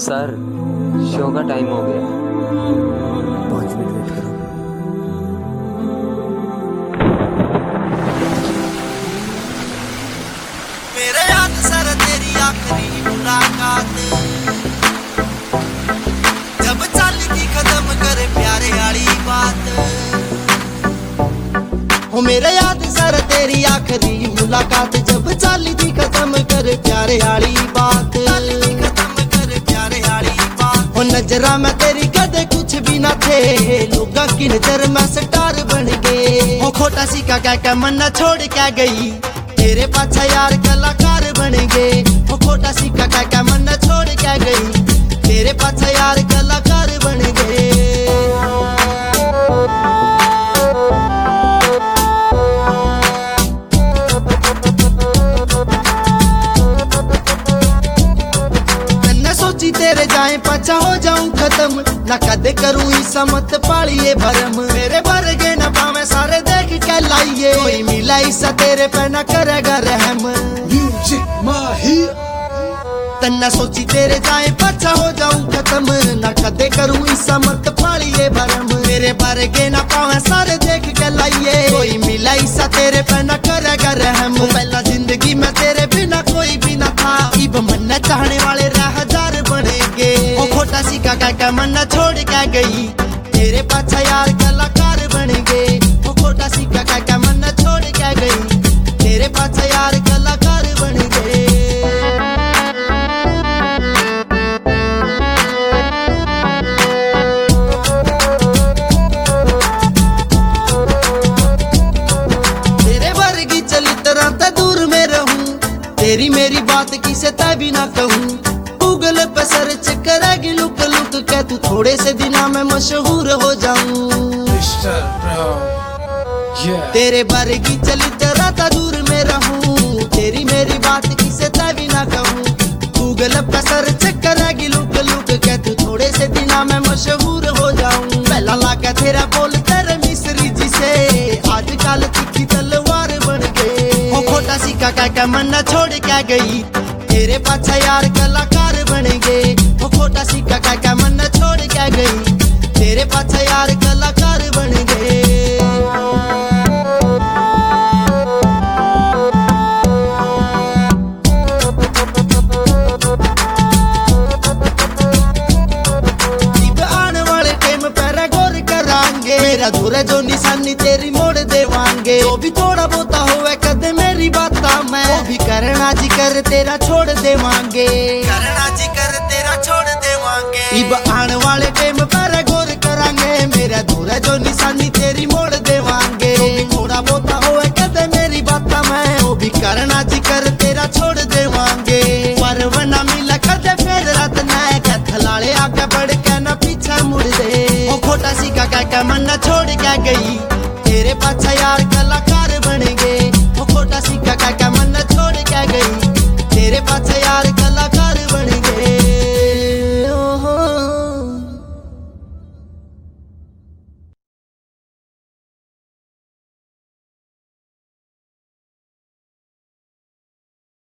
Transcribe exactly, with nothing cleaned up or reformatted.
Sir, show का time हो गया। पाँच मिनट वेट करो। मेरे याद सर तेरी आखिरी मुलाकात जब चल की खत्म करे प्यारे वाली बात। हो मेरे याद सर तेरी आखिरी मुलाकात जब चल की खत्म करे प्यारे वाली बात। नजरा में तेरी कदे कुछ भी ना थे, लोगा की नजर में स्टार बन गए। हो खोटा सी का कह के मन छोड़ के गई, तेरे पाछा यार कलाकार बन गए। हो खोटा सी का कह के मन छोड़ के गई, तेरे पाछा यार कलाकार बन गए। तेरे जाए पाछा हो जाऊं खत्म, ना कदे करूं ईसा मत पालिए भरम। मेरे वर्गे न पावे सारे देख के लाइए, कोई मिला ईसा तेरे पे न करेगा रहम। तन्ना सोची तेरे जाए पाछा हो जाऊं खत्म, ना कदे करूं ईसा मत पालिए भरम। मेरे वर्गे न पावे सारे देख के लाइए, कोई मिला ईसा तेरे पे न करेगा रहम। पहला जिंदगी में तेरे बिना कोई भी न था, इब मन चाहने वाले राहदार बनेंगे। ओ खोटा सी का कह मन छोड़ के गई, तेरे पाछा यार कलाकार बनेंगे। ओ खोटा सी का कह मन छोड़ के गई, तेरे पाछा यार कलाकार बनेंगे। तेरी मेरी बात किसे तय भी ना कहूँ, गूगल पे सर्च करेगी लुक लुक के तू थोड़े से दिना में मशहूर हो जाऊं। yeah. तेरे बरगी चली तेरा ता दूर में रहूं, तेरी मेरी बात किसे तय भी ना कहूँ। गूगल पे सर्च करेगी लुक लुक के तू थोड़े से दिना में मशहूर हो जाऊं। पहला लाके तेरा बोल तेरे मिस्री जी से, आजकल तीखी तलवार बन गए। खोटा सी का कह मन छोड़ के गई, तेरे पाछा यार कलाकार बनेंगे। वो खोटा सी का कह मन छोड़ के गई, तेरे पाछा यार कलाकार बनेंगे। आने वाले टाइम पर गौर करांगे, मेरा धुरे जो निशानी तेरी मोड़ देवांगे। जो भी थोड़ा बहुता होवे कदे मेरी बाता मैं, वो भी करना जी कर तेरा छोड़ देवांगे। करना जी कर तेरा छोड़ देवांगे। इब आने वाले टाइम पर गौर करांगे, मेरा धुरा जो निशानी तेरी मोड़ देवांगे। जो भी थोड़ा बहुता होवे कदे मेरी बाता मैं, वो भी करना जी कर तेरा छोड़ देवांगे। पर वना मिला कदे फिर रात न थलाले आगे बढ़ के न पीछे मुड़ दे। ओ खोटा सी का कह मन छोड़ के गई, तेरे पाछा यार कलाकार